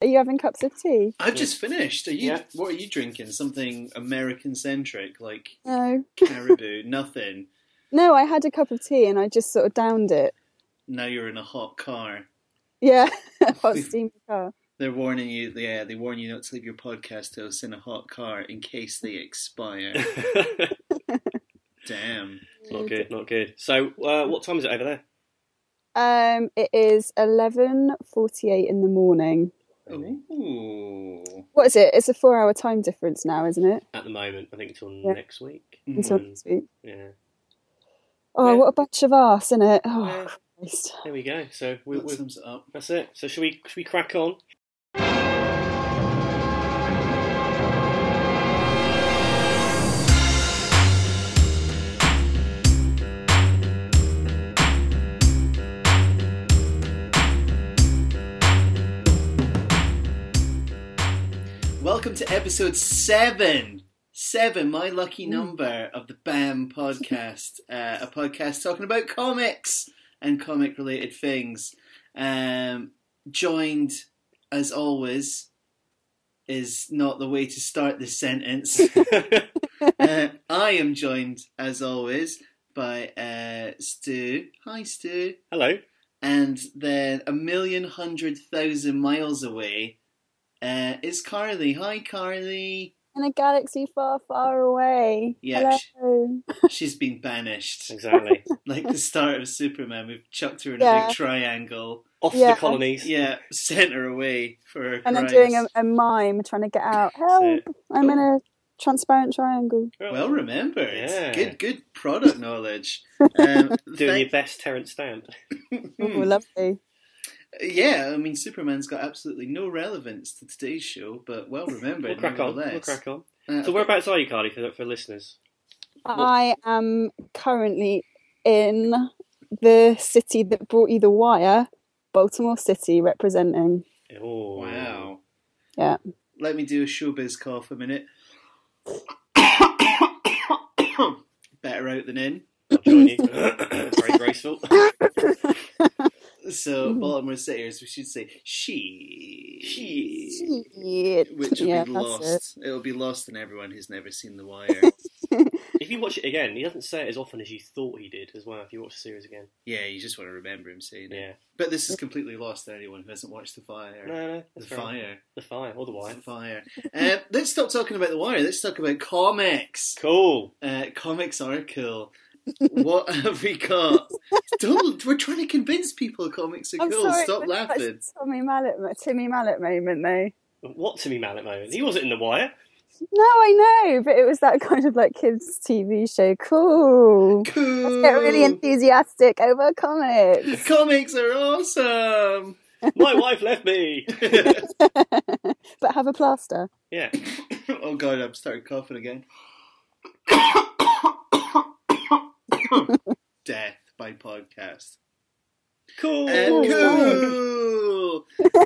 you having cups of tea? I've just finished. What are you drinking? Something American-centric, like No. Caribou? Nothing. No, I had a cup of tea and I just sort of downed it. Now you're in a hot car. Yeah, hot steamy car. They're warning you. They warn you not to leave your podcast host in a hot car in case they expire. Damn. Not good. So, what time is it over there? It is 11:48 in the morning. Ooh. What is it? It's a 4-hour time difference now, isn't it? At the moment, I think until next week. Until next week. Yeah. Oh, what a bunch of arse, innit? Oh, Yeah. Christ. There we go. So That sums it up. that's it. So should we crack on? Welcome to episode 7. 7, my lucky number of the BAM podcast. A podcast talking about comics and comic-related things. Joined, as always, is not the way to start this sentence. I am joined, as always, by Stu. Hi, Stu. Hello. And then 1,100,000 miles away is Carly. Hi, Carly. In a galaxy far, far away. Yeah, Hello. She's been banished. Exactly. Like the start of Superman, we've chucked her in a big triangle. Off the colonies. Yeah, sent her away for her And then crimes. doing a mime trying to get out. Help! I'm in a transparent triangle. Well remembered. Yeah. Good product knowledge. Doing your best Terence Stamp. Oh, lovely. Yeah, I mean, Superman's got absolutely no relevance to today's show, but well remembered. We'll crack on. So whereabouts are you, Carly, for listeners? I am currently in the city that brought you The Wire, Baltimore City, representing. Oh, wow. Yeah. Let me do a showbiz cough a minute. Better out than in. I'll join you. Very graceful. So, Baltimore City, as we should say, she, which will Yeah, be that's lost. It'll be lost in everyone who's never seen The Wire. If you watch it again, he doesn't say it as often as you thought he did as well, if you watch the series again. Yeah, you just want to remember him saying it. Yeah. But this is completely lost to anyone who hasn't watched The Fire. No, The Fire. The Fire, or The Wire. The Fire. Let's stop talking about The Wire. Let's talk about comics. Cool. Comics are cool. What have we got? We're trying to convince people comics are I'm cool. sorry, Stop laughing. Timmy Mallet moment, though. What Timmy Mallet moment? He wasn't in The Wire. No, I know, but it was that kind of like kids' TV show. Cool. Let's get really enthusiastic over comics. Comics are awesome. My wife left me. But have a plaster. Yeah. Oh God, I'm starting coughing again. Death by podcast. Cool. Cool.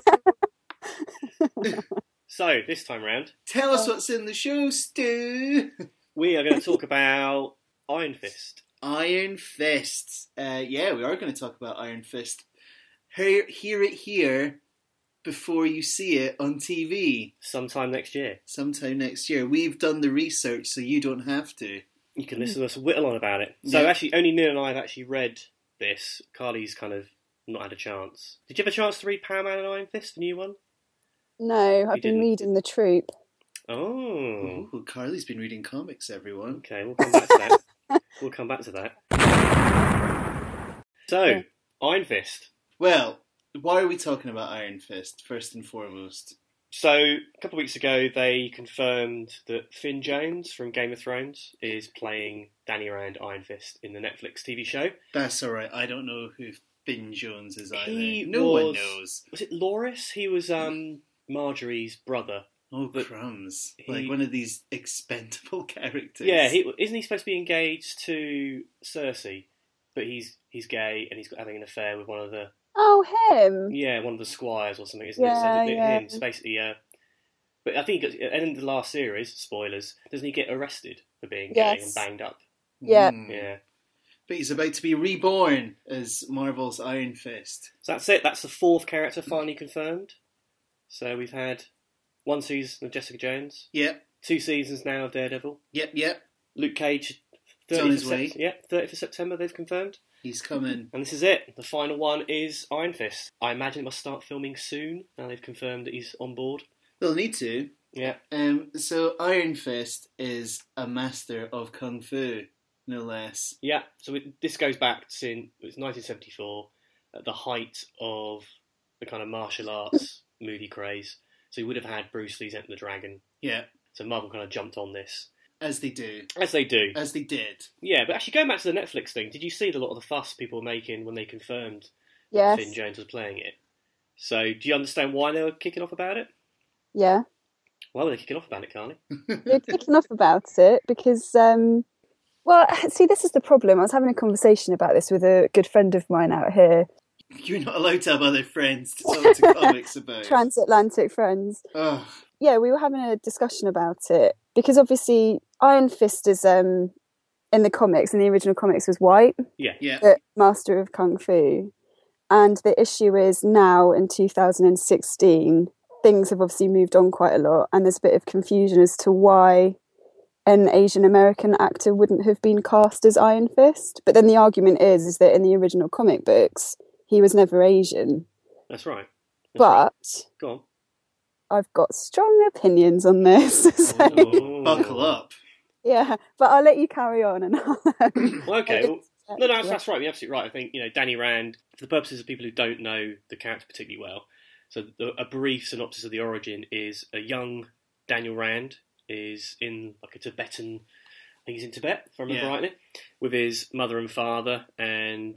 So, this time round, Tell us what's in the show, Stu. we are going to talk about Iron Fist. Iron Fist. Yeah, we are going to talk about Iron Fist. Hear it here before you see it on TV. Sometime next year. Sometime next year. We've done the research, so you don't have to. You can listen to us whittle on about it. So actually, only Neil and I have actually read this. Carly's kind of not had a chance. Did you have a chance to read Power Man and Iron Fist, the new one? No, I've been reading The Troop. Oh. Ooh, Carly's been reading comics, everyone. Okay, we'll come back to that. We'll come back to that. So, Iron Fist. Well, why are we talking about Iron Fist, first and foremost? So, a couple of weeks ago, they confirmed that Finn Jones from Game of Thrones is playing Danny Rand Iron Fist in the Netflix TV show. That's alright, I don't know who Finn Jones is either. No one knows. Was it Loris? He was Marjorie's brother. Oh, crumbs. Like one of these expendable characters. Yeah, isn't he supposed to be engaged to Cersei? But he's gay and he's having an affair with one of the... Oh, him? Yeah, one of the squires or something, isn't it? So him, it's basically... but I think at the end of the last series, spoilers, doesn't he get arrested for being gay and banged up? Yeah. Yeah. But he's about to be reborn as Marvel's Iron Fist. So that's it. That's the fourth character finally confirmed. So we've had 1 season of Jessica Jones, Yep, 2 seasons now of Daredevil. yep. Luke Cage, It's on his way. 30th of September they've confirmed. He's coming. And this is it. The final one is Iron Fist. I imagine it must start filming soon. Now they've confirmed that he's on board. They'll need to. Yeah. So Iron Fist is a master of kung fu, no less. Yeah. So this goes back to it's 1974, at the height of the kind of martial arts movie craze. So you would have had Bruce Lee's Enter the Dragon. Yeah, So Marvel kind of jumped on this. as they do. As they do. As they did. Yeah, but actually going back to the Netflix thing, did you see a lot of the fuss people were making when they confirmed Yes. Finn Jones was playing it? So do you understand why they were kicking off about it? Yeah. Why were they kicking off about it, Carly? They're kicking off about it because, well, see, this is the problem. I was having a conversation about this with a good friend of mine out here. You're not allowed to have other friends to talk to comics about. Transatlantic friends. Ugh. Yeah, we were having a discussion about it because obviously Iron Fist is in the comics, in the original comics, was white, Yeah. Yeah. the master of kung fu, and the issue is now in 2016 things have obviously moved on quite a lot, and there's a bit of confusion as to why an Asian American actor wouldn't have been cast as Iron Fist. But then the argument is that in the original comic books he was never Asian. That's right. But Go on. I've got strong opinions on this. So, Oh. Buckle up. yeah, but I'll let you carry on and I'll, Well, okay. Well, no, that's right. You're absolutely right. I think, Danny Rand, for the purposes of people who don't know the character particularly well, so a brief synopsis of the origin is a young Daniel Rand is in like a Tibetan, I think he's in Tibet, if I remember rightly, with his mother and father, and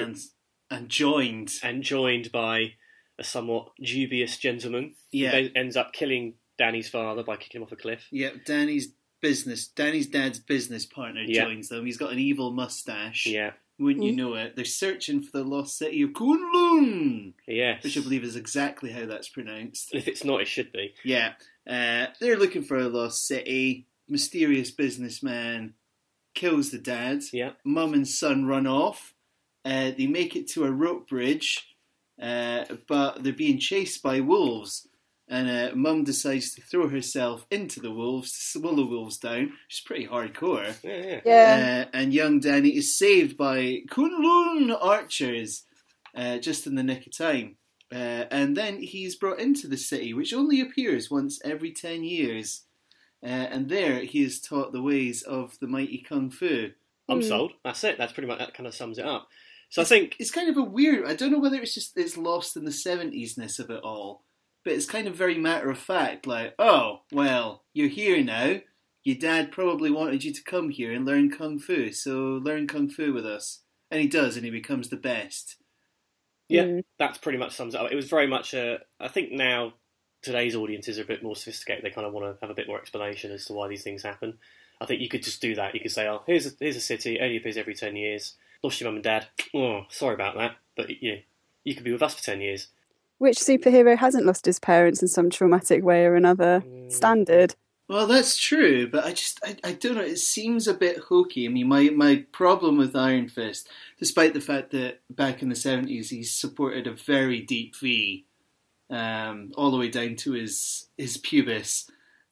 joined by a somewhat dubious gentleman who ends up killing Danny's father by kicking him off a cliff. Yep, Danny's dad's business partner joins them. He's got an evil mustache. Yeah. Wouldn't you know it? They're searching for the lost city of Kunlun. Yes. Which I believe is exactly how that's pronounced. If it's not, it should be. Yeah. They're looking for a lost city. Mysterious businessman kills the dad. Yeah. Mum and son run off. They make it to a rope bridge, but they're being chased by wolves. And Mum decides to throw herself into the wolves to slow the wolves down, which is pretty hardcore. Yeah. And young Danny is saved by Kunlun archers just in the nick of time. And then he's brought into the city, which only appears once every 10 years. And there he is taught the ways of the mighty Kung Fu. I'm sold. That's it. That's pretty much, that kind of sums it up. So I think it's kind of a weird, I don't know whether it's lost in the 70s-ness of it all. But it's kind of very matter of fact, like, oh, well, you're here now. Your dad probably wanted you to come here and learn Kung Fu, so learn Kung Fu with us. And he does, and he becomes the best. Yeah, that pretty much sums it up. It was very much I think now today's audiences are a bit more sophisticated. They kind of want to have a bit more explanation as to why these things happen. I think you could just do that. You could say, oh, here's a city, only appears every 10 years. Lost your mum and dad. Oh, sorry about that. But you could be with us for 10 years. Which superhero hasn't lost his parents in some traumatic way or another? Standard. Well, that's true, but I don't know, it seems a bit hokey. I mean, my problem with Iron Fist, despite the fact that back in the 70s he supported a very deep V, all the way down to his pubis,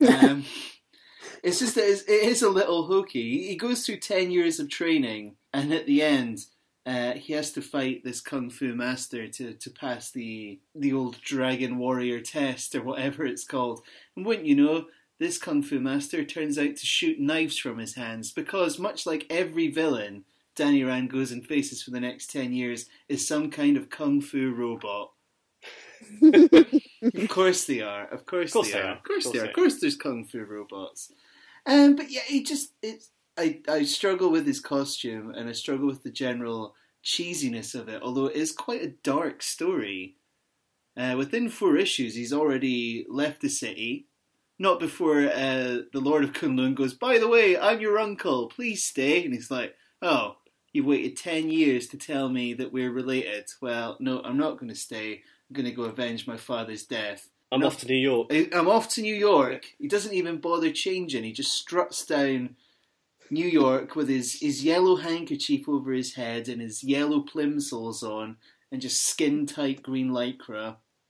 it's just that it is a little hokey. He goes through 10 years of training, and at the end, he has to fight this Kung Fu master to pass the old Dragon Warrior test, or whatever it's called. And wouldn't you know, this Kung Fu master turns out to shoot knives from his hands, because much like every villain Danny Rand goes and faces for the next 10 years is some kind of Kung Fu robot. Of course they are. Of course they are. Of course they are. Of course there's Kung Fu robots. But yeah, I struggle with his costume, and I struggle with the general cheesiness of it, although it is quite a dark story. Within 4 issues, he's already left the city, not before the Lord of Kunlun goes, by the way, I'm your uncle, please stay. And he's like, oh, you waited 10 years to tell me that we're related. Well, no, I'm not going to stay. I'm going to go avenge my father's death. I'm off to New York. I'm off to New York. He doesn't even bother changing. He just struts down New York with his yellow handkerchief over his head and his yellow plimsolls on and just skin-tight green lycra.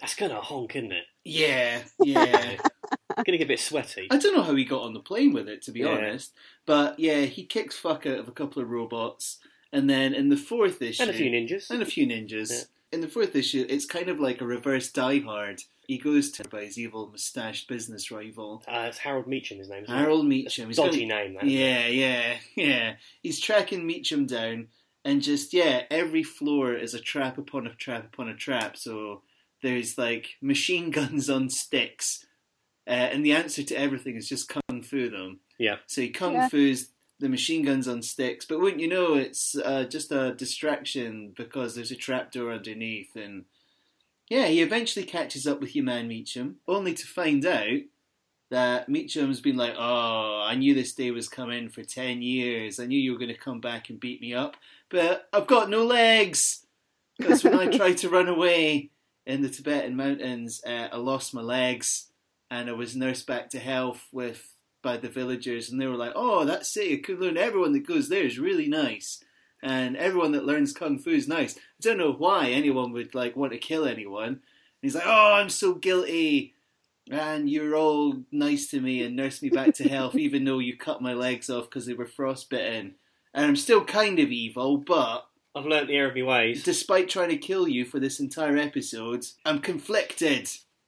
That's kind of honk, isn't it? Yeah. Gonna get a bit sweaty. I don't know how he got on the plane with it, to be honest. But yeah, he kicks fuck out of a couple of robots, and then in the fourth issue, And a few ninjas. Yeah. In the fourth issue, it's kind of like a reverse Die Hard. He goes to by his evil moustached business rival. It's Harold Meacham, his name. Harold Meacham. He's dodgy name, that. Yeah. He's tracking Meacham down, and just every floor is a trap upon a trap upon a trap. So there's like machine guns on sticks. And the answer to everything is just kung fu them. Yeah. So he kung fu's the machine guns on sticks, but wouldn't you know, it's just a distraction because there's a trapdoor underneath. And yeah, he eventually catches up with your man Meacham, only to find out that Meacham's been like, "Oh, I knew this day was coming for 10 years. I knew you were going to come back and beat me up, but I've got no legs. Because when I tried to run away in the Tibetan mountains, I lost my legs. And I was nursed back to health by the villagers, and they were like, "Oh, that city of Kunlun, everyone that goes there is really nice, and everyone that learns kung fu is nice." I don't know why anyone would like want to kill anyone. And he's like, "Oh, I'm so guilty, and you're all nice to me and nursed me back to health, even though you cut my legs off because they were frostbitten, and I'm still kind of evil, but I've learnt the error of my ways. Despite trying to kill you for this entire episode, I'm conflicted."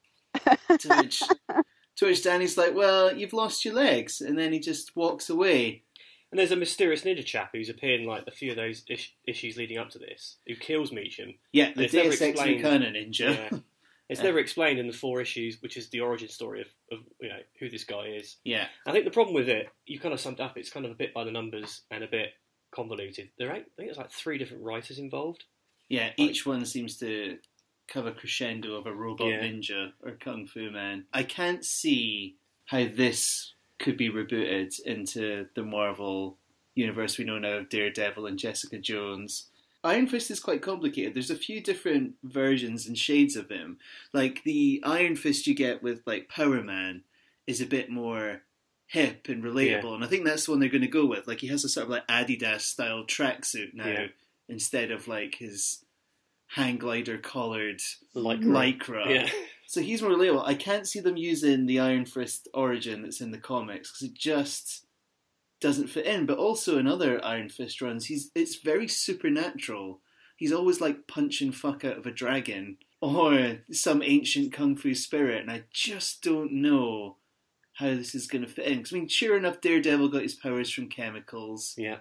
To which Danny's like, "Well, you've lost your legs," and then he just walks away. And there's a mysterious ninja chap who's appeared in like a few of those issues leading up to this, who kills Meacham. Yeah, the Deus Ex Machina ninja. Yeah. It's never explained in the 4 issues, which is the origin story of who this guy is. Yeah. I think the problem with it, you kind of summed up, it's kind of a bit by the numbers and a bit convoluted. I think there's like 3 different writers involved. Yeah, each one seems to have a crescendo of a robot ninja or kung fu man. I can't see how this could be rebooted into the Marvel universe we know now of Daredevil and Jessica Jones. Iron Fist is quite complicated. There's a few different versions and shades of him. Like the Iron Fist you get with like Power Man is a bit more hip and relatable, and I think that's the one they're going to go with. Like he has a sort of like Adidas style tracksuit now instead of like his hang glider collared lycra. Yeah. So he's more relatable. I can't see them using the Iron Fist origin that's in the comics because it just doesn't fit in. But also in other Iron Fist runs, it's very supernatural. He's always like punching fuck out of a dragon or some ancient kung fu spirit, and I just don't know how this is going to fit in. Because I mean, sure enough, Daredevil got his powers from chemicals. Yeah.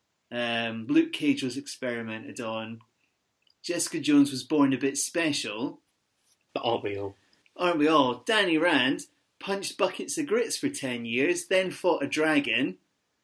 Luke Cage was experimented on. Jessica Jones was born a bit special. But aren't we all? Aren't we all? Danny Rand punched buckets of grits for 10 years, then fought a dragon,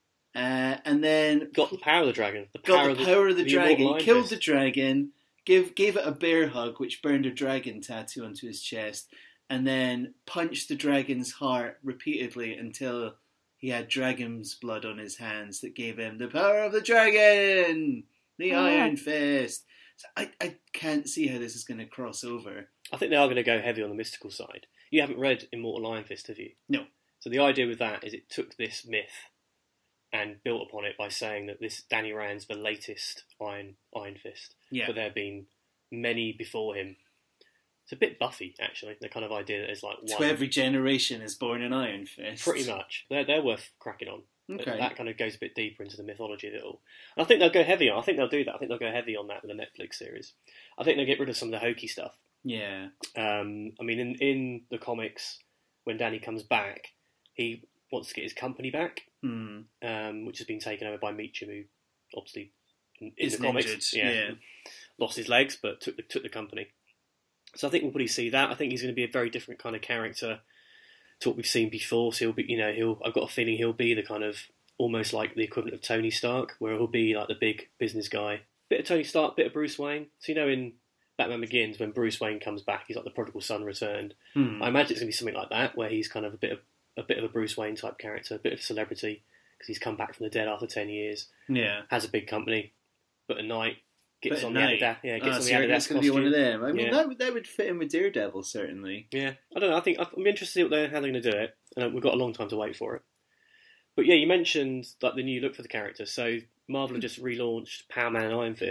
and then got the power of the dragon. The power of the dragon. Killed the dragon, gave it a bear hug, which burned a dragon tattoo onto his chest, and then punched the dragon's heart repeatedly until he had dragon's blood on his hands that gave him the power of the dragon, the Iron Fist. So I can't see how this is going to cross over. I think they are going to go heavy on the mystical side. You haven't read Immortal Iron Fist, have you? No. So the idea with that is it took this myth and built upon it by saying that this Danny Rand's the latest Iron Fist. Yeah. But there have been many before him. It's a bit Buffy, actually. The kind of idea that there's like one. So every generation is born an Iron Fist. Pretty much. They're worth cracking on. Okay. That kind of goes a bit deeper into the mythology of it all. And I think they'll go heavy on. I think they'll do that. I think they'll go heavy on that with the Netflix series. I think they'll get rid of some of the hokey stuff. Yeah. I mean, in the comics, when Danny comes back, he wants to get his company back, which has been taken over by Meacham, who obviously in the comics, lost his legs but took the company. So I think we'll probably see that. I think he's going to be a very different kind of character to what we've seen before. So he'll be, I've got a feeling he'll be the kind of almost like the equivalent of Tony Stark, where he'll be like the big business guy. Bit of Tony Stark, bit of Bruce Wayne. So in Batman Begins, when Bruce Wayne comes back, he's like the prodigal son returned. I imagine it's going to be something like that, where he's kind of a bit of a Bruce Wayne type character, a bit of a celebrity, because he's come back from the dead after 10 years. Yeah. Has a big company, but at night gets on the Adidas. Yeah, gets on the Adidas that's going to be one of them. I mean, Yeah. that would fit in with Daredevil, certainly. Yeah, I don't know. I think I'm interested to see how they're going to do it, and we've got a long time to wait for it. But yeah, you mentioned like the new look for the character. So Marvel have just relaunched Power Man and Iron Fist,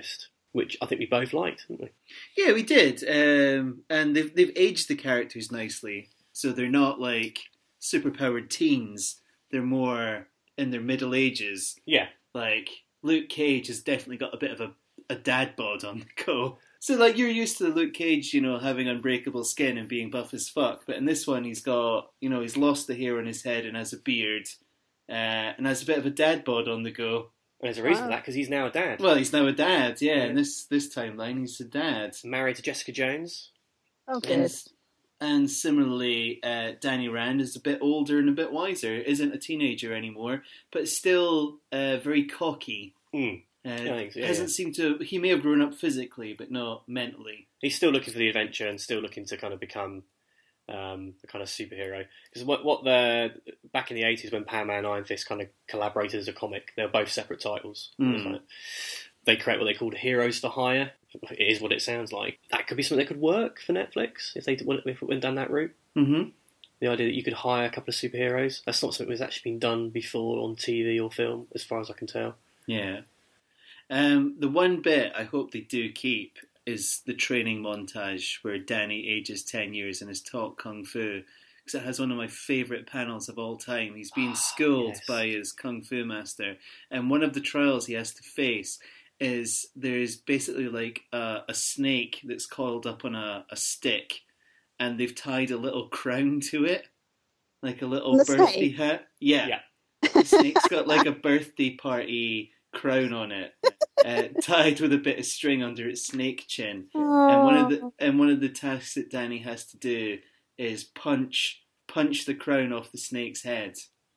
which I think we both liked, didn't we? Yeah, we did. And they've aged the characters nicely, so they're not like superpowered teens. They're more in their middle ages. Yeah. Like, Luke Cage has definitely got a bit of a dad bod on the go. So, like, you're used to Luke Cage, having unbreakable skin and being buff as fuck. But in this one, he's got, he's lost the hair on his head and has a beard. And has a bit of a dad bod on the go. And there's a reason for that, because he's now a dad. Well, he's now a dad, yeah. In this timeline, he's a dad. Married to Jessica Jones. Oh, good. And similarly, Danny Rand is a bit older and a bit wiser. Isn't a teenager anymore, but still very cocky. Hasn't seemed to. He may have grown up physically, but not mentally. He's still looking for the adventure and still looking to kind of become a kind of superhero. Because what the back in the 80s when Power Man and Iron Fist kind of collaborated as a comic, they were both separate titles. They create what they called Heroes for Hire. It is what it sounds like. That could be something that could work for Netflix if it went down that route. Mm-hmm. The idea that you could hire a couple of superheroes. That's not something that's actually been done before on TV or film, as far as I can tell. Yeah. The one bit I hope they do keep is the training montage where Danny ages 10 years and is taught Kung Fu. Because it has one of my favourite panels of all time. He's being schooled by his Kung Fu master. And one of the trials he has to face is there's basically like a snake that's coiled up on a stick. And they've tied a little crown to it. Like a little birthday hat. Yeah. The snake's got like a birthday party crown on it, tied with a bit of string under its snake chin. And one of the tasks that Danny has to do is punch the crown off the snake's head,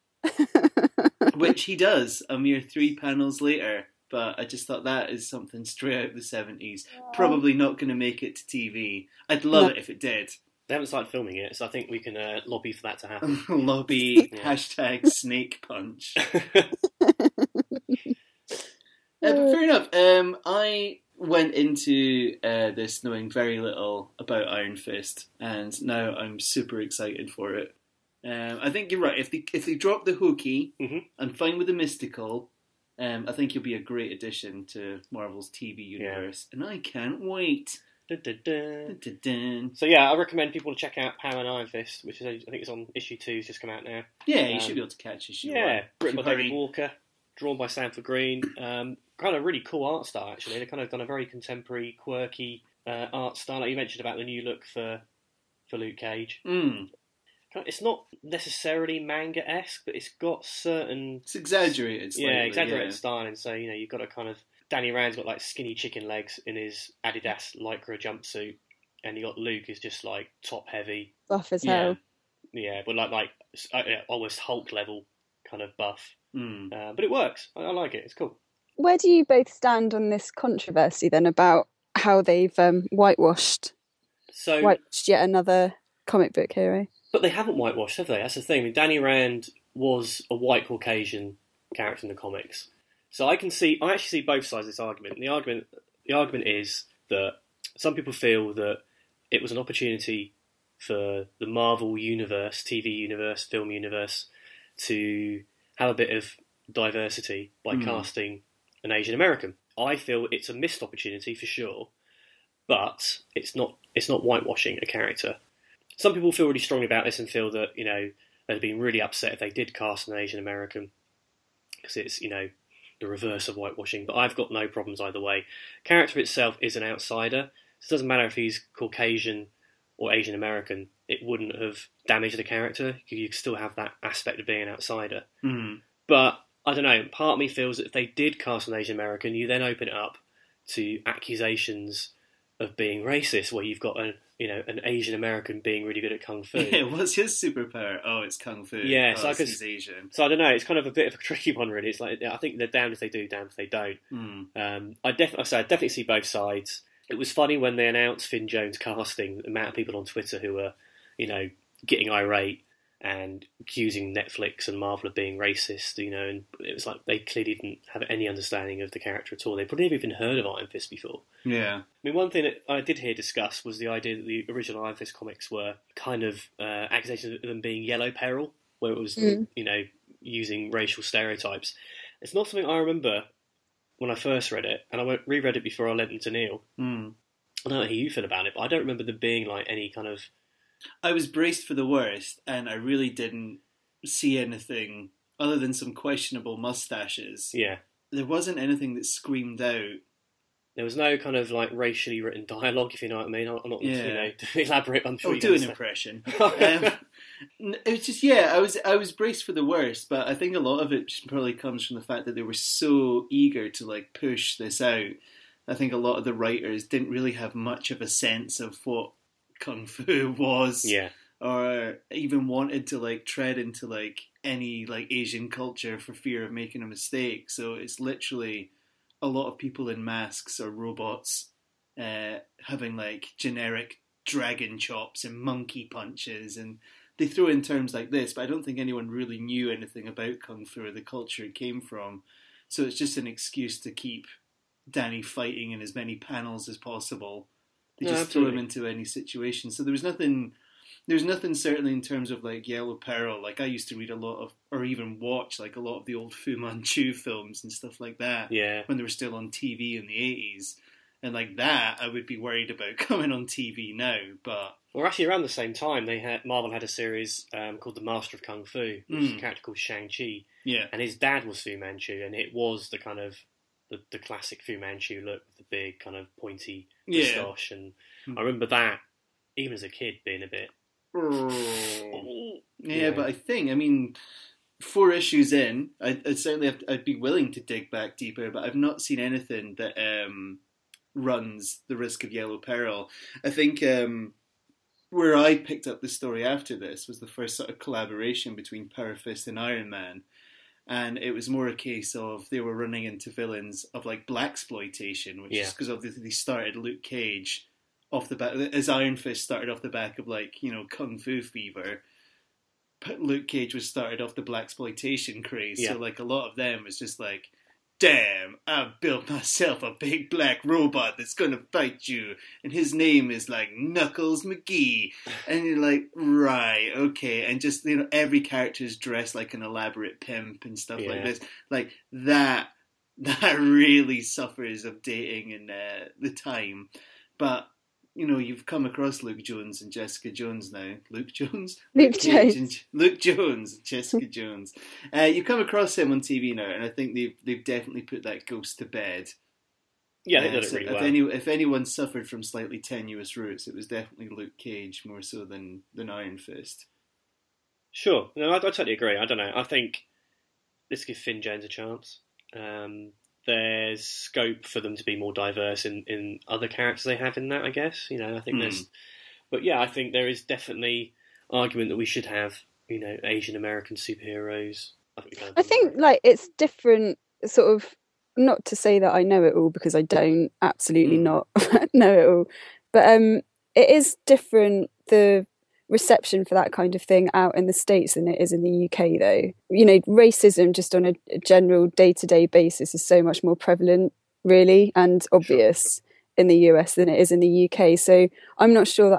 which he does a mere 3 panels later. But I just thought that is something straight out of the 70s. Probably not going to make it to TV. I'd love it if it did. They haven't started filming it, so I think we can lobby for that to happen. Lobby, hashtag snake punch. But fair enough. I went into this knowing very little about Iron Fist, and now I'm super excited for it. I think you're right. If they drop the hokey and fine with the mystical, I think he'll be a great addition to Marvel's TV universe, and I can't wait. So yeah, I recommend people to check out Power and Iron Fist, which is I think it's on issue 2. It's just come out now. Yeah, you should be able to catch issue 1. Written by David Walker, drawn by Sanford Green. Kind of really cool art style actually. They've kind of done a very contemporary, quirky art style. Like you mentioned about the new look for Luke Cage. It's not necessarily manga-esque, but it's got certain... It's exaggerated slightly. Exaggerated styling. So, you've got a kind of... Danny Rand's got, like, skinny chicken legs in his Adidas Lycra jumpsuit, and you got Luke is just, like, top-heavy. Buff as hell. Yeah, but, like almost Hulk-level kind of buff. But it works. I like it. It's cool. Where do you both stand on this controversy, then, about how they've whitewashed yet another comic book hero? But they haven't whitewashed, have they? That's the thing. I mean, Danny Rand was a white Caucasian character in the comics. So I actually see both sides of this argument. And the argument is that some people feel that it was an opportunity for the Marvel universe, TV universe, film universe, to have a bit of diversity by casting an Asian American. I feel it's a missed opportunity for sure, but it's not whitewashing a character. Some people feel really strongly about this and feel that, they'd be really upset if they did cast an Asian American because it's, the reverse of whitewashing. But I've got no problems either way. Character itself is an outsider. So it doesn't matter if he's Caucasian or Asian American. It wouldn't have damaged the character. You could still have that aspect of being an outsider. But, I don't know, part of me feels that if they did cast an Asian American, you then open it up to accusations of being racist, where you've got an Asian American being really good at kung fu. Yeah, what's his superpower? Oh, it's kung fu. Yeah, so he's Asian. So I don't know. It's kind of a bit of a tricky one, really. It's like I think they're damned if they do, damned if they don't. I definitely see both sides. It was funny when they announced Finn Jones casting. The amount of people on Twitter who were, getting irate and accusing Netflix and Marvel of being racist, and it was like they clearly didn't have any understanding of the character at all. They probably never even heard of Iron Fist before. Yeah. I mean, one thing that I did hear discussed was the idea that the original Iron Fist comics were kind of accusations of them being Yellow Peril, where it was, using racial stereotypes. It's not something I remember when I first read it, and I reread it before I lent them to Neil. Mm. I don't know how you feel about it, but I don't remember there being like any kind of... I was braced for the worst, and I really didn't see anything other than some questionable mustaches. Yeah. There wasn't anything that screamed out. There was no kind of like racially written dialogue, if you know what I mean. I'm not going to elaborate. I'm sure you do an impression. It was just I was braced for the worst, but I think a lot of it just probably comes from the fact that they were so eager to like push this out. I think a lot of the writers didn't really have much of a sense of what kung fu was, or even wanted to like tread into like any like Asian culture for fear of making a mistake. So it's literally a lot of people in masks or robots having like generic dragon chops and monkey punches, and they throw in terms like this, but I don't think anyone really knew anything about kung fu or the culture it came from. So it's just an excuse to keep Danny fighting in as many panels as possible. They just throw him into any situation. So there was nothing certainly in terms of like Yellow Peril. Like I used to read a lot of, or even watch like a lot of the old Fu Manchu films and stuff like that. Yeah. When they were still on TV in the 80s. And like that, I would be worried about coming on TV now. But well, actually, around the same time, Marvel had a series called The Master of Kung Fu, which was a character called Shang-Chi. Yeah. And his dad was Fu Manchu, and it was the kind of the classic Fu Manchu look with the big kind of pointy moustache. And I remember that, even as a kid, being a bit... Yeah, but I mean, 4 issues in, I'd certainly I'd be willing to dig back deeper, but I've not seen anything that runs the risk of Yellow Peril. I think where I picked up the story after this was the first sort of collaboration between Power Fist and Iron Man. And it was more a case of they were running into villains of like blaxploitation, which is because obviously they started Luke Cage off the back, as Iron Fist started off the back of like, you know, Kung Fu fever. Luke Cage was started off the blaxploitation craze. Yeah. So like a lot of them was just like, damn, I've built myself a big black robot that's going to fight you. And his name is like Knuckles McGee. And you're like, right, okay. And just, you know, every character is dressed like an elaborate pimp and stuff like this. Like that really suffers of dating in the time. But, you know, you've come across Luke Jones and Jessica Jones now. Luke Jones? Luke Jones. Luke Jones and Jessica Jones. You come across him on TV now, and I think they've definitely put that ghost to bed. Yeah, they did it really well. If anyone suffered from slightly tenuous roots, it was definitely Luke Cage more so than Iron Fist. Sure. No, I totally agree. I don't know. I think let's give Finn Jones a chance. There's scope for them to be more diverse in other characters they have in that, I guess. You know, I think there's... But yeah, I think there is definitely argument that we should have, you know, Asian American superheroes. I think like it's different, sort of, not to say that I know it all, because I don't, absolutely not know it all. But it is different, the reception for that kind of thing out in the States than it is in the UK, though. You know, racism just on a general day-to-day basis is so much more prevalent, really, and obvious in the US than it is in the UK. So I'm not sure that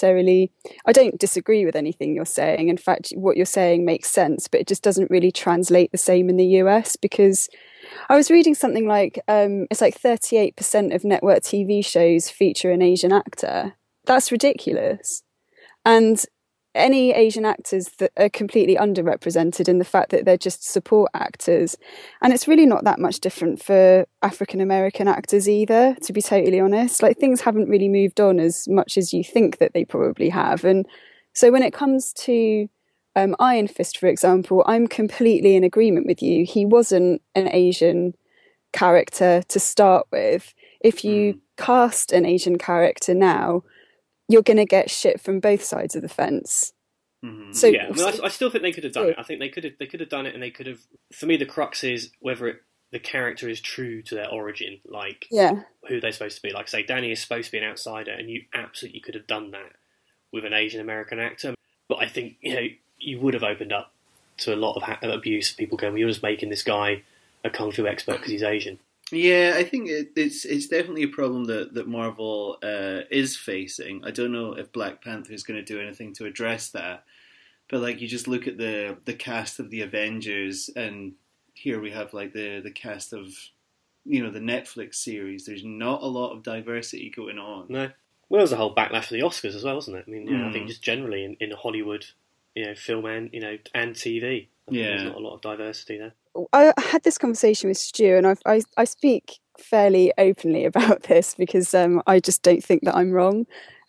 I don't disagree with anything you're saying. In fact, what you're saying makes sense, but it just doesn't really translate the same in the US, because I was reading something like it's like 38% of network TV shows feature an Asian actor. That's ridiculous. And any Asian actors that are completely underrepresented in the fact that they're just support actors. And it's really not that much different for African American actors either, to be totally honest. Like, things haven't really moved on as much as you think that they probably have. And so when it comes to Iron Fist, for example, I'm completely in agreement with you. He wasn't an Asian character to start with. If you cast an Asian character now, you're going to get shit from both sides of the fence. Mm-hmm. So yeah, I still think they could have done it. I think they could have done it, and they could have. For me, the crux is whether the character is true to their origin, like who they're supposed to be. Like, say, Danny is supposed to be an outsider, and you absolutely could have done that with an Asian American actor. But I think, you know, you would have opened up to a lot of abuse of people going, well, you're just making this guy a kung fu expert because he's Asian. Yeah, I think it's definitely a problem that Marvel is facing. I don't know if Black Panther is going to do anything to address that, but like, you just look at the cast of the Avengers, and here we have like the cast of the Netflix series, there's not a lot of diversity going on. No. Well, there was a whole backlash for the Oscars as well, wasn't it? I mean, I think just generally in Hollywood, film and and TV, there's not a lot of diversity there. I had this conversation with Stu, and I speak fairly openly about this because I just don't think that I'm wrong.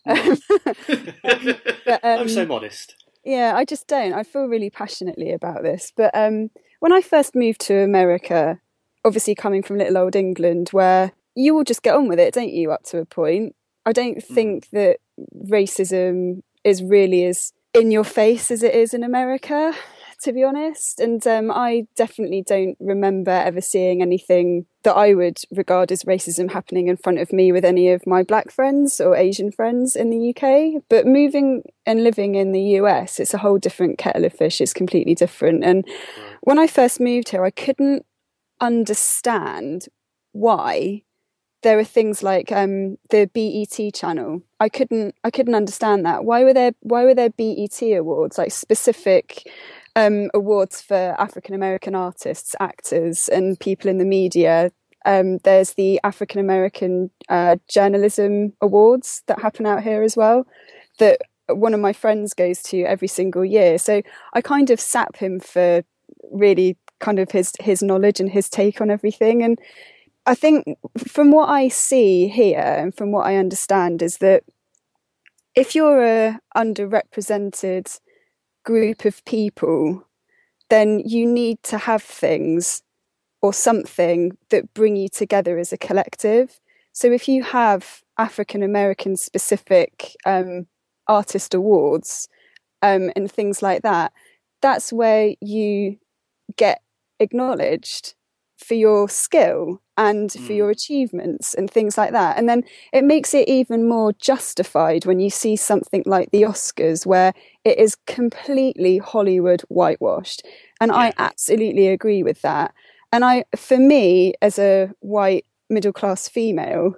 But, I'm so modest. Yeah, I just don't. I feel really passionately about this. But when I first moved to America, obviously coming from little old England, where you all just get on with it, don't you, up to a point? I don't think that racism is really as in your face as it is in America, to be honest. And I definitely don't remember ever seeing anything that I would regard as racism happening in front of me with any of my black friends or Asian friends in the UK. But moving and living in the US, it's a whole different kettle of fish. It's completely different. And when I first moved here, I couldn't understand why there are things like the BET channel. I couldn't understand that. Why were there BET awards, like specific awards for African American artists, actors, and people in the media? There's the African American Journalism Awards that happen out here as well, that one of my friends goes to every single year. So I kind of sap him for really kind of his knowledge and his take on everything. And I think from what I see here and from what I understand is that if you're a underrepresented group of people, then you need to have things or something that bring you together as a collective. So if you have African American specific artist awards and things like that, that's where you get acknowledged for your skill and for your achievements and things like that. And then it makes it even more justified when you see something like the Oscars, where it is completely Hollywood whitewashed. And I absolutely agree with that. And for me, as a white middle-class female,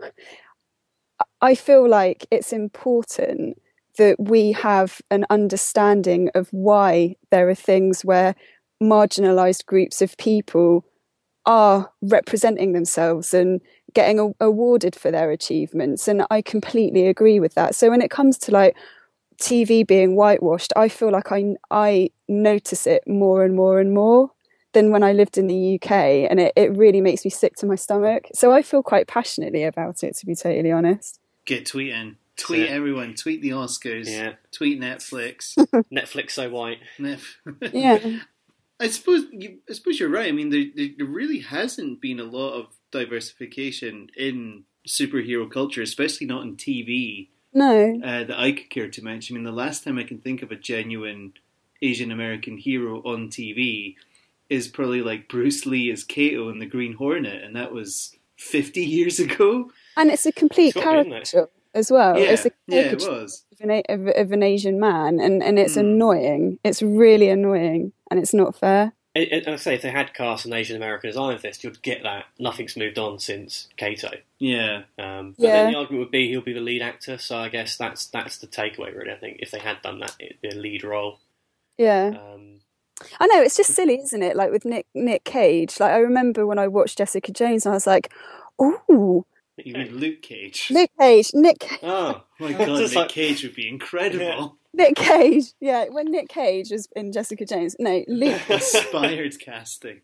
I feel like it's important that we have an understanding of why there are things where marginalised groups of people are representing themselves and getting awarded for their achievements. And I completely agree with that. So when it comes to like TV being whitewashed, I feel like I notice it more and more and more than when I lived in the UK, and it really makes me sick to my stomach. So I feel quite passionately about it, to be totally honest. Get tweeting. Tweet everyone. Tweet the Oscars. Yeah. Tweet Netflix. Netflix so white. Yeah. I suppose you're right. I mean, there really hasn't been a lot of diversification in superhero culture, especially not in TV. No. That I could care to mention. I mean, the last time I can think of a genuine Asian American hero on TV is probably like Bruce Lee as Kato in The Green Hornet, and that was 50 years ago. And it's a complete caricature as well. Yeah, it's a it was. Of an Asian man, and it's annoying. It's really annoying, and it's not fair. And I say, if they had cast an Asian American as Iron Fist, you'd get that. Nothing's moved on since Kato. Yeah. But then the argument would be he'll be the lead actor, so I guess that's the takeaway, really. I think if they had done that, it'd be a lead role. Yeah. I know, it's just silly, isn't it? Like with Nick Cage. Like I remember when I watched Jessica Jones, and I was like, ooh. You mean Luke Cage? Nick Cage. Oh my god, Nick Cage would be incredible. Yeah. Nick Cage, yeah. When Nick Cage was in Jessica Jones, no, Luke. Inspired casting.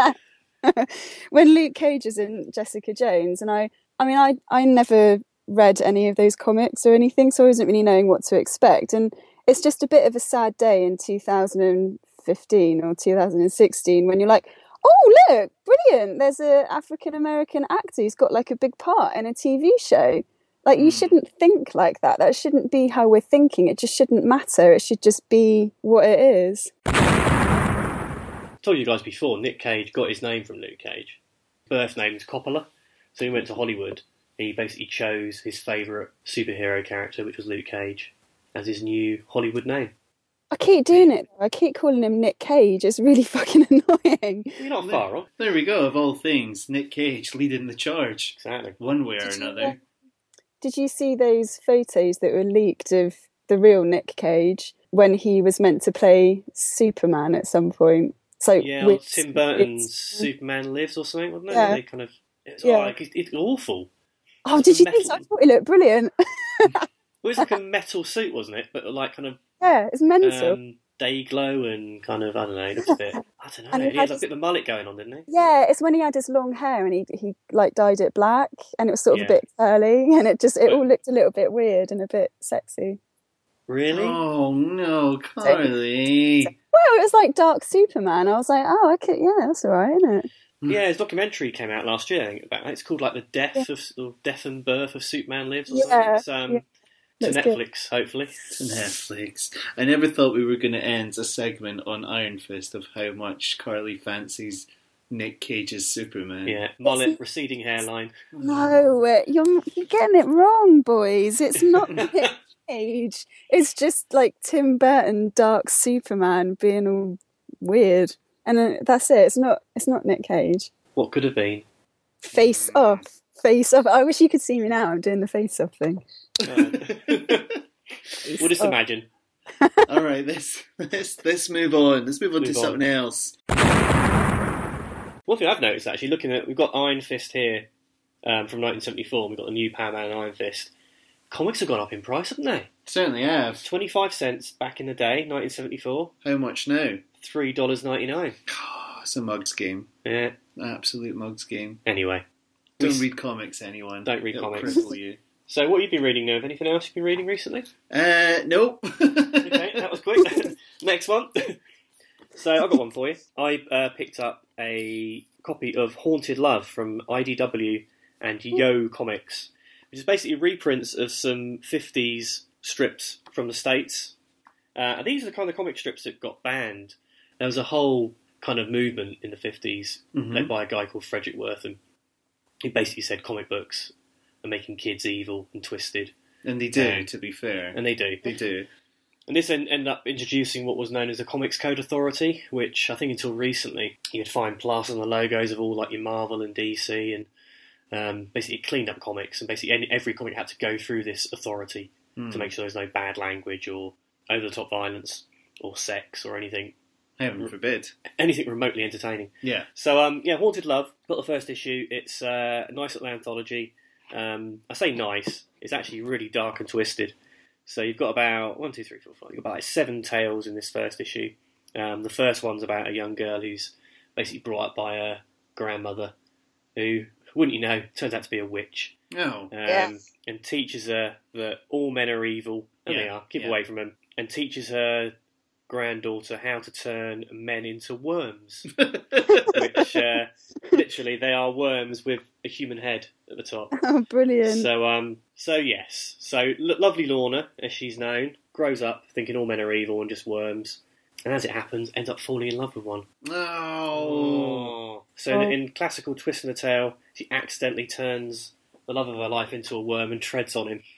When Luke Cage is in Jessica Jones, and I never read any of those comics or anything, so I wasn't really knowing what to expect. And it's just a bit of a sad day in 2015 or 2016 when you're like, oh look, brilliant! There's an African American actor who's got like a big part in a TV show. Like, you shouldn't think like that. That shouldn't be how we're thinking. It just shouldn't matter. It should just be what it is. I told you guys before, Nick Cage got his name from Luke Cage. Birth name is Coppola. So he went to Hollywood. He basically chose his favourite superhero character, which was Luke Cage, as his new Hollywood name. I keep doing it. I keep calling him Nick Cage. It's really fucking annoying. You're not far wrong. There we go. Of all things, Nick Cage leading the charge. Exactly. One way or another. Did you see those photos that were leaked of the real Nick Cage when he was meant to play Superman at some point? So yeah, Tim Burton's Superman Lives or something, wasn't it? Yeah. They kind of It's, Yeah. it's awful. Oh, did you think so? I thought he looked brilliant. It was like a metal suit, wasn't it? But like kind of Yeah, it's mental. day glow and kind of, I don't know, it looks a bit, I don't know. And He had a bit of a mullet going on, didn't he? Yeah, it's when he had his long hair and he like dyed it black and it was sort of a bit curly and it all looked a little bit weird and a bit sexy. Really? Oh no, Carly. Well, it was like Dark Superman. I was like, oh, okay, yeah, that's all right, isn't it? Yeah, his documentary came out last year. I think, about it's called like the death and birth of Superman Lives. Or something. It's to Netflix, hopefully. To Netflix. I never thought we were going to end a segment on Iron Fist of how much Carly fancies Nick Cage's Superman. Yeah, mullet, receding hairline. No, you're getting it wrong, boys. It's not Nick Cage. It's just like Tim Burton, Dark Superman being all weird, and that's it. It's not Nick Cage. What could have been? Face off. I wish you could see me now. I'm doing the face off thing. We'll just imagine. All right, let's move on. Let's move on to something else. One thing I've noticed, actually, looking at, we've got Iron Fist here from 1974. We've got the new Power Man and Iron Fist. Comics have gone up in price, haven't they? Certainly have. 25 cents back in the day, 1974. How much now? $3.99. Oh, it's a mugs game. Yeah. Absolute mugs game. Anyway. Don't read comics, anyone. Don't read comics. It'll cripple you. So what have you been reading now? Anything else you've been reading recently? Nope. Okay, that was quick. Next one. So I've got one for you. I picked up a copy of Haunted Love from IDW and Yo Comics, which is basically reprints of some 50s strips from the States. And these are the kind of comic strips that got banned. There was a whole kind of movement in the 50s led by a guy called Frederick Wortham. He basically said comic books are making kids evil and twisted. And they do, to be fair. And they do. They do. And this ended up introducing what was known as the Comics Code Authority, which I think until recently you'd find plus on the logos of all like your Marvel and DC, and basically it cleaned up comics, and basically every comic had to go through this authority to make sure there's no bad language or over-the-top violence or sex or anything. Heaven forbid. Anything remotely entertaining. Yeah. So, Haunted Love, got the first issue. It's a nice little anthology. I say nice, it's actually really dark and twisted. So you've got about 1, 2, 3, 4, 5. You've got about like 7 tales in this first issue. The first one's about a young girl who's basically brought up by her grandmother, who, wouldn't you know, turns out to be a witch. Oh. And teaches her that all men are evil, and they are, keep away from them, and teaches her granddaughter how to turn men into worms, which literally they are worms with a human head at the top. Oh, brilliant! So yes, lovely Lorna, as she's known, grows up thinking all men are evil and just worms, and as it happens, ends up falling in love with one. Oh. So in classical twist in the tale, she accidentally turns the love of her life into a worm and treads on him.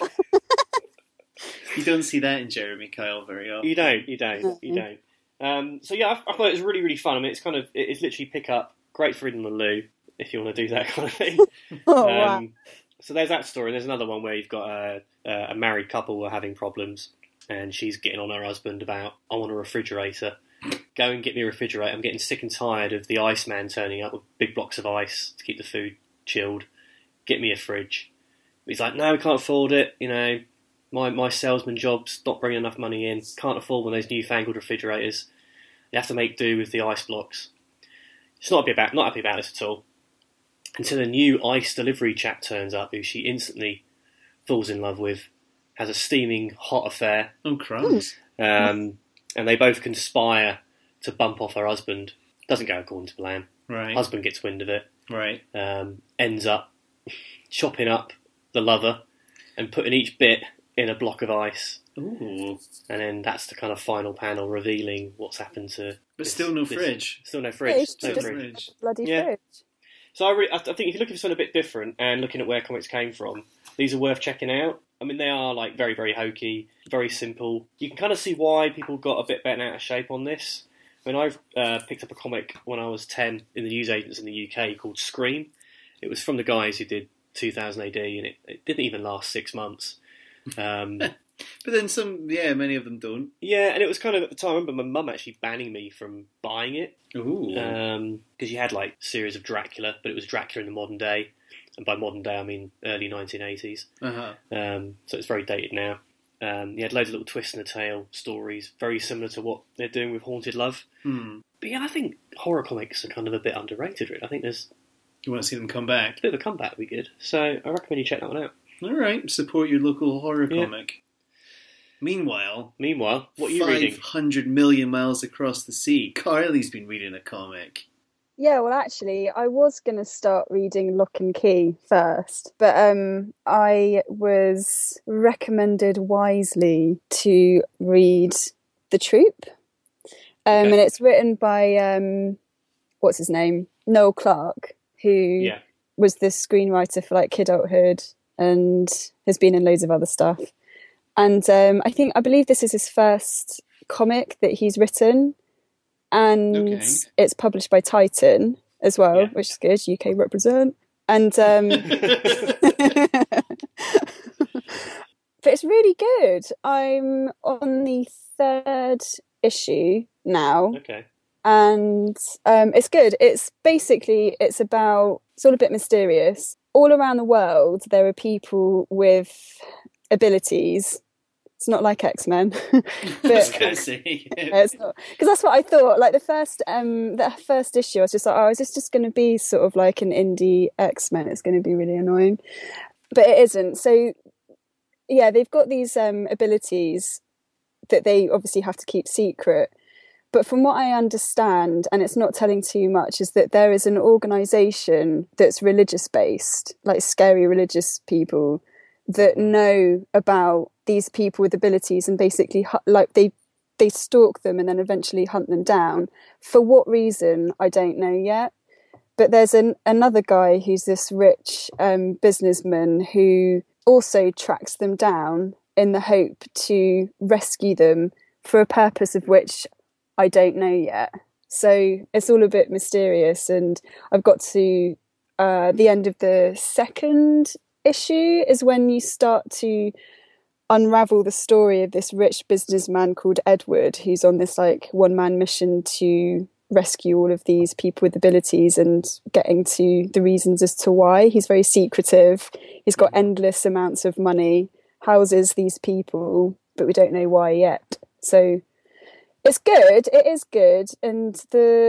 You don't see that in Jeremy Kyle very often. You don't. So yeah, I thought it was really, really fun. I mean, it's literally pick up, great for reading the loo, if you want to do that kind of thing. Wow. So there's that story. There's another one where you've got a married couple who are having problems, and she's getting on her husband about, I want a refrigerator. Go and get me a refrigerator. I'm getting sick and tired of the Iceman turning up with big blocks of ice to keep the food chilled. Get me a fridge. But he's like, no, we can't afford it, you know. My salesman job's not bringing enough money in. Can't afford one of those newfangled refrigerators. You have to make do with the ice blocks. She's not happy about this at all. Until a new ice delivery chap turns up, who she instantly falls in love with, has a steaming hot affair. Oh, crumbs. And they both conspire to bump off her husband. Doesn't go according to plan. Right. Husband gets wind of it. Right. Ends up chopping up the lover and putting each bit in a block of ice. Ooh. And then that's the kind of final panel revealing what's happened to... But still no fridge. Still no fridge. Yeah, No just fridge. bloody Yeah. fridge. So I think if you're looking for something a bit different and looking at where comics came from, these are worth checking out. I mean, they are like very, very hokey, very simple. You can kind of see why people got a bit bent out of shape on this. I mean, I picked up a comic when I was 10 in the newsagents in the UK called Scream. It was from the guys who did 2000 AD, and it didn't even last 6 months. But then many of them don't. Yeah, and it was kind of, at the time, I remember my mum actually banning me from buying it. Ooh. Because you had, like, a series of Dracula, but it was Dracula in the modern day. And by modern day, I mean early 1980s. Uh-huh. So it's very dated now. You had loads of little twists in the tail stories, very similar to what they're doing with Haunted Love. But yeah, I think horror comics are kind of a bit underrated, really. I think there's... You want to see them come back? A bit of a comeback would be good. So I recommend you check that one out. All right, support your local horror comic. Meanwhile, what are you reading? 500 million miles across the sea, Carly's been reading a comic. Yeah, well, actually, I was going to start reading Lock and Key first, but I was recommended wisely to read The Troop. And it's written by, what's his name? Noel Clarke, who was the screenwriter for like Kidulthood and has been in loads of other stuff. And I believe this is his first comic that he's written. And it's published by Titan as well, which is good. UK represent. And but it's really good. I'm on the 3rd issue now. Okay. And it's good. It's all a bit mysterious. All around the world, there are people with abilities. It's not like X-Men. I was going to say. It's not, because that's what I thought. Like the first issue, I was just like, oh, is this just going to be sort of like an indie X-Men? It's going to be really annoying. But it isn't. So, yeah, they've got these abilities that they obviously have to keep secret. But from what I understand, and it's not telling too much, is that there is an organisation that's religious-based, like scary religious people, that know about these people with abilities and basically like they stalk them and then eventually hunt them down. For what reason, I don't know yet. But there's another guy who's this rich businessman who also tracks them down in the hope to rescue them for a purpose of which I don't know yet. So it's all a bit mysterious, and I've got to the end of the 2nd issue is when you start to unravel the story of this rich businessman called Edward, who's on this like one-man mission to rescue all of these people with abilities and getting to the reasons as to why. He's very secretive. He's got endless amounts of money, houses these people, but we don't know why yet. So it's good. It is good. And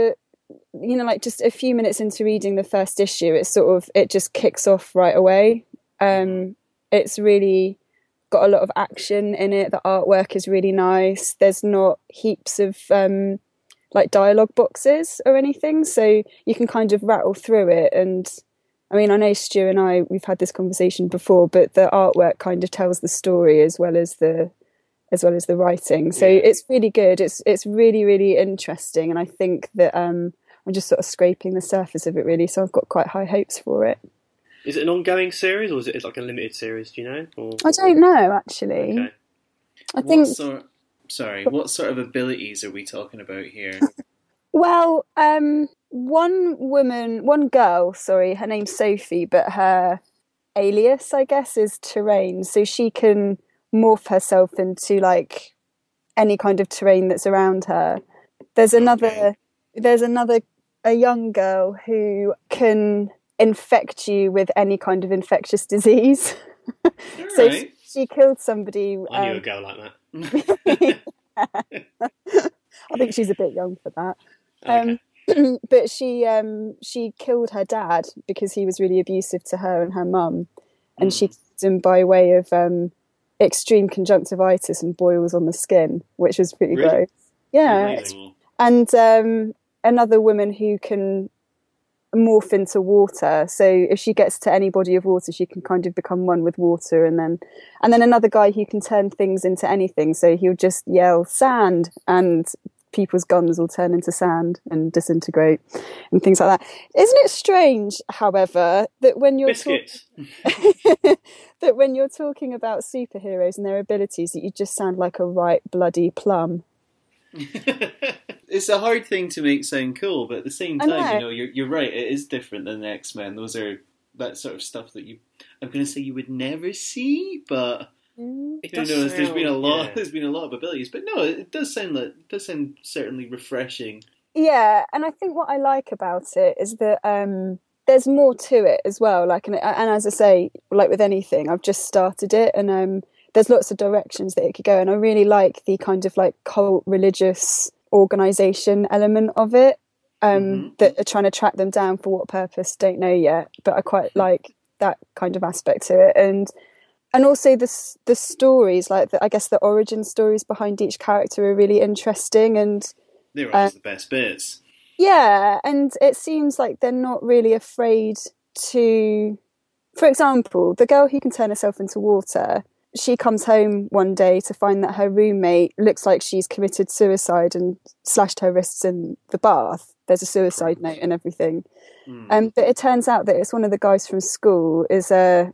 like just a few minutes into reading the 1st issue, it just kicks off right away. It's really got a lot of action in it. The artwork is really nice. There's not heaps of like dialogue boxes or anything, so you can kind of rattle through it. And I mean, I know Stu and we've had this conversation before, but the artwork kind of tells the story as well as the writing. So it's really good. It's really, really interesting, and I think that I'm just sort of scraping the surface of it really. So I've got quite high hopes for it. Is it an ongoing series, or is it like a limited series? Do you know? Or... I don't know, actually. Okay. I think. What sort of abilities are we talking about here? Well, one girl, her name's Sophie, but her alias, I guess, is Terrain. So she can morph herself into like any kind of terrain that's around her. There's a young girl who can infect you with any kind of infectious disease. So right. she killed somebody. I knew a girl like that. I think she's a bit young for that. Okay. But she killed her dad because he was really abusive to her and her mum, and she killed him by way of extreme conjunctivitis and boils on the skin, which was pretty gross. Yeah. Amazing. And another woman who can morph into water, so if she gets to any body of water she can kind of become one with water, and then another guy who can turn things into anything, so he'll just yell sand and people's guns will turn into that and disintegrate and things like that. Isn't it strange, however, that when you're that when you're talking about superheroes and their abilities, that you just sound like a right bloody plum? It's a hard thing to make sound cool, but at the same time, you're right. It is different than the X-Men. Those are that sort of stuff that I'm going to say you would never see, but It Who does knows? There's been a sound- lot. yeah. There's been a lot of abilities, but no, it does sound certainly refreshing. Yeah, and I think what I like about it is that there's more to it as well. Like, and as I say, like with anything, I've just started it, and there's lots of directions that it could go. And I really like the kind of like cult religious organization element of it. That are trying to track them down for what purpose, don't know yet. But I quite like that kind of aspect to it, and also the stories, like I guess the origin stories behind each character are really interesting, and They're always the best bits. yeah, and it seems like they're not really afraid to. For example, the girl who can turn herself into water. She comes home one day to find that her roommate looks like she's committed suicide and slashed her wrists in the bath. There's a suicide note and everything. But it turns out that it's one of the guys from school is a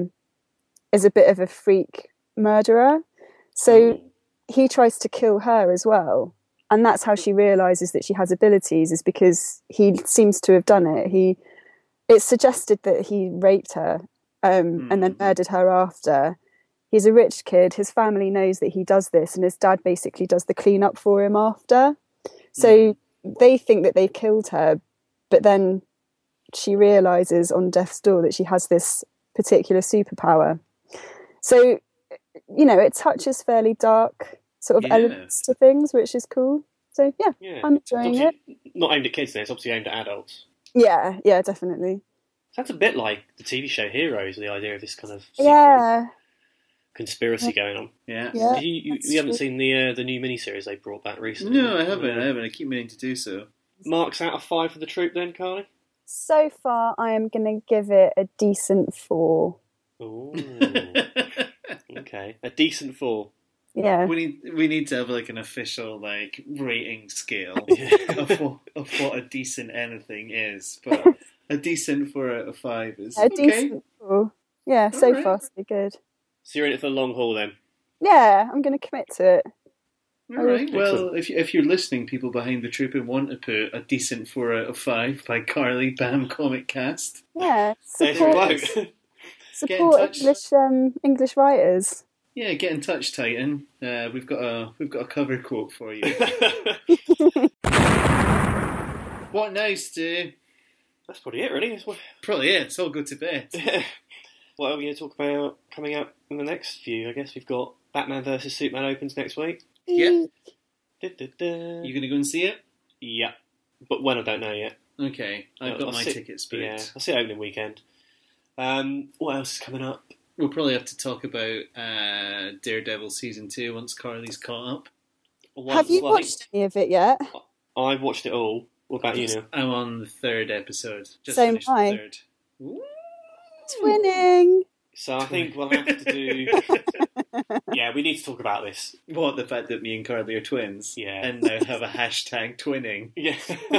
bit of a freak murderer. So he tries to kill her as well. And that's how she realises that she has abilities, is because he seems to have done it. It's suggested that he raped her and then murdered her after. He's a rich kid. His family knows that he does this, and his dad basically does the cleanup for him after. So they think that they've killed her, but then she realises on death's door that she has this particular superpower. So, it touches fairly dark sort of elements to things, which is cool. So, yeah. I'm enjoying it. Not aimed at kids, then. It's obviously aimed at adults. Yeah, definitely. Sounds a bit like the TV show Heroes, the idea of this kind of conspiracy going on. Yeah. You haven't seen the new miniseries they brought back recently? No, I haven't. I keep meaning to do so. Marks out of 5 for the troop then, Carly? So far, I am going to give it a decent 4. Ooh. Okay. A decent 4. Yeah. We need to have like an official like rating scale of what a decent anything is. But a decent 4 out of 5 is a decent 4. Yeah, so right. far so good. So you're in it for the long haul then? Yeah, I'm going to commit to it. All right. Well, if you're listening, people behind the troop, and want to put a decent 4 out of 5 by Carly Bam Comic Cast, yeah, There's your support quote. English writers. yeah, get in touch, Titan. We've got a cover quote for you. What now, Stu? That's probably it, really. Probably it. It's all go to bed. What are we going to talk about coming up in the next few? I guess we've got Batman vs Superman opens next week. Yep. You You gonna go and see it? Yeah, but when I don't know yet. Okay, I've got my tickets booked. Yeah, I'll see it opening weekend. What else is coming up? We'll probably have to talk about Daredevil Season 2 once Carly's caught up. Have you watched any of it yet? I've watched it all. What about you, Neil? I'm on the 3rd episode. Just Same finished the high. 3rd. Ooh. Twinning! So I think we'll have to do... Yeah, we need to talk about this. What, the fact that me and Carly are twins? Yeah. And now have a hashtag twinning. Yeah.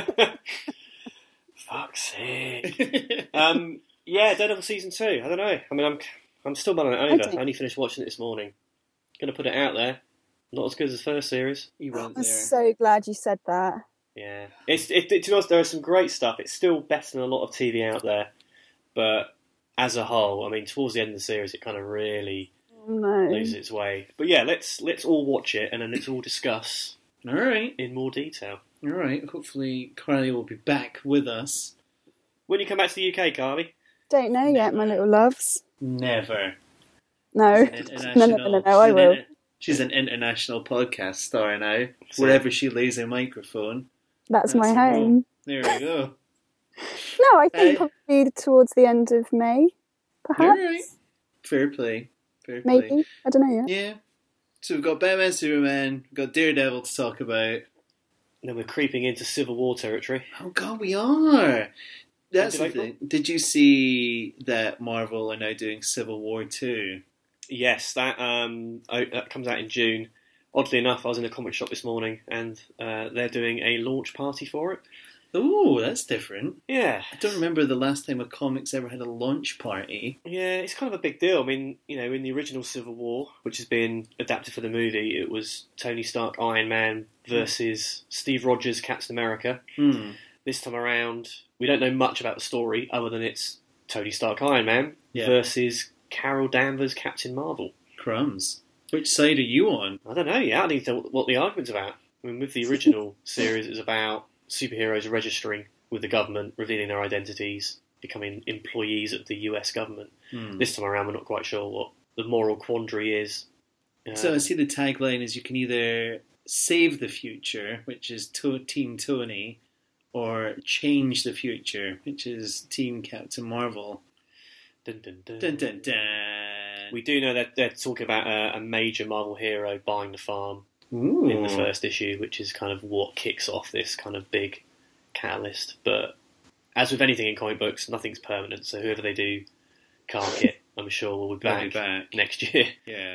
Fuck's sake. Yeah, Daredevil Season 2. I don't know. I mean, I'm still mulling it over. I only finished watching it this morning. Gonna put it out there. Not as good as the first series. You went I'm there. so glad you said that. Yeah. To be honest, there is some great stuff. It's still better than a lot of TV out there. But as a whole, I mean, towards the end of the series, it kind of really loses its way. But yeah, let's all watch it and then let's all discuss All right. in more detail. All right. Hopefully Carly will be back with us. When you come back to the UK, Carly? Don't know yet, my little loves. Never. No. No, I will. She's an international podcast star now. Wherever she lays a microphone. That's my home. There we go. No, I think probably towards the end of May, perhaps. All right. Fair play. Maybe. I don't know yet. Yeah. So we've got Batman, Superman, we've got Daredevil to talk about. And then we're creeping into Civil War territory. Oh God, we are. That's the thing. Did you see that Marvel are now doing Civil War 2? Yes, that comes out in June. Oddly enough, I was in a comic shop this morning and they're doing a launch party for it. Oh, that's different. Yeah. I don't remember the last time a comics ever had a launch party. Yeah, it's kind of a big deal. I mean, in the original Civil War, which has been adapted for the movie, it was Tony Stark, Iron Man versus Steve Rogers, Captain America. This time around, we don't know much about the story other than it's Tony Stark, Iron Man versus Carol Danvers, Captain Marvel. Crumbs. Which side are you on? I don't know yet. I need to know what the argument's about. I mean, with the original series, it was about superheroes registering with the government, revealing their identities, becoming employees of the US government. This time around, we're not quite sure what the moral quandary is. So I see the tagline is you can either save the future, which is Team Tony, or change the future, which is Team Captain Marvel. Dun, dun, dun. Dun, dun, dun. We do know that they're talking about a major Marvel hero buying the farm Ooh. in the first issue, which is kind of what kicks off this kind of big catalyst. But as with anything in comic books, nothing's permanent, so whoever they do can't get, I'm sure, will be back next year. Yeah.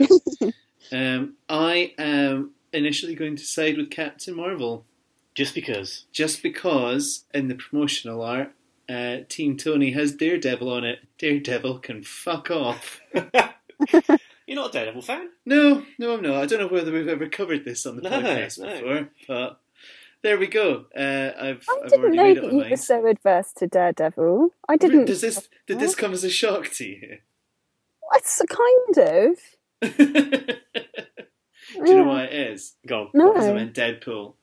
I am initially going to side with Captain Marvel. Just because? Just because in the promotional art, Team Tony has Daredevil on it. Daredevil can fuck off. You're not a Daredevil fan? No, I'm not. I don't know whether we've ever covered this on the podcast before, but there we go. I've didn't already know made up that my you mind. were so adverse to Daredevil. I didn't. Did this come as a shock to you? It's kind of. Do you know why it is? Go on. No. Because I meant Deadpool.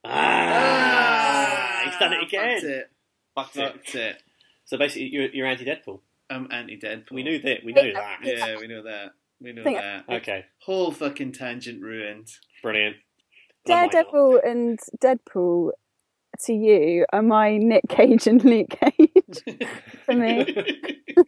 He's done it again. Fucked it. So basically, you're anti-Deadpool. I'm anti-Deadpool. We knew that. We know that. Yeah, we know that. Okay. Whole fucking tangent ruined. Brilliant. Daredevil and Deadpool to you are my Nick Cage and Luke Cage for me.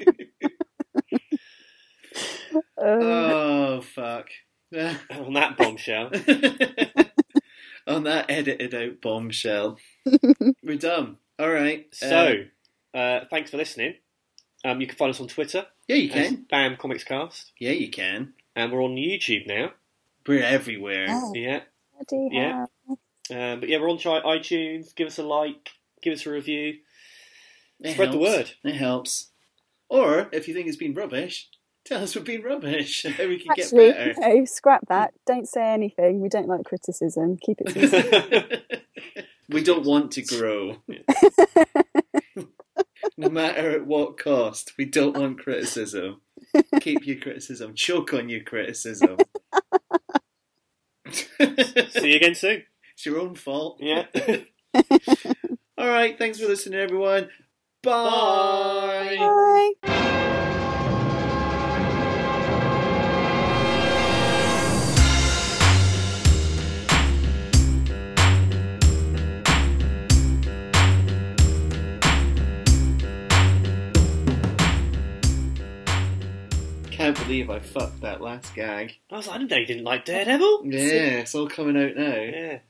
Oh, fuck. On that bombshell. On that edited out bombshell. We're done. All right. So, thanks for listening. You can find us on Twitter. Yeah, you can. BAM Comics Cast. Yeah, you can. And we're on YouTube now. We're everywhere. Oh. Yeah. Yeah. But yeah, we're on iTunes. Give us a like. Give us a review. It Spread helps. the word. It helps. Or, if you think it's been rubbish, tell us we've been rubbish and how we can Actually, get better. no, scrap that. Don't say anything. We don't like criticism. Keep it to yourself. We don't want to grow. No matter at what cost, we don't want criticism. Keep your criticism. Choke on your criticism. See you again soon. It's your own fault. Yeah. All right. Thanks for listening, everyone. Bye. Bye. Can't believe I fucked that last gag. I didn't know you didn't like Daredevil. Yeah, it's all coming out now. Yeah.